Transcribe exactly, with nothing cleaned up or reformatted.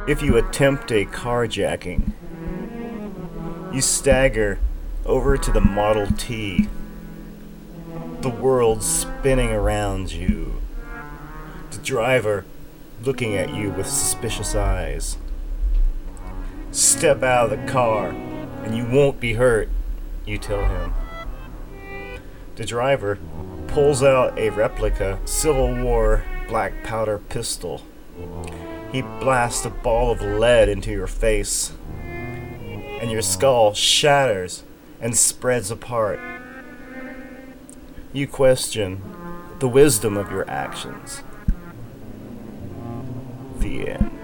If you attempt a carjacking, you stagger over to the Model T, the world spinning around you, the driver looking at you with suspicious eyes. Step out of the car and you won't be hurt, you tell him. The driver pulls out a replica Civil War black powder pistol. He blasts a ball of lead into your face, and your skull shatters and spreads apart. You question the wisdom of your actions. The end.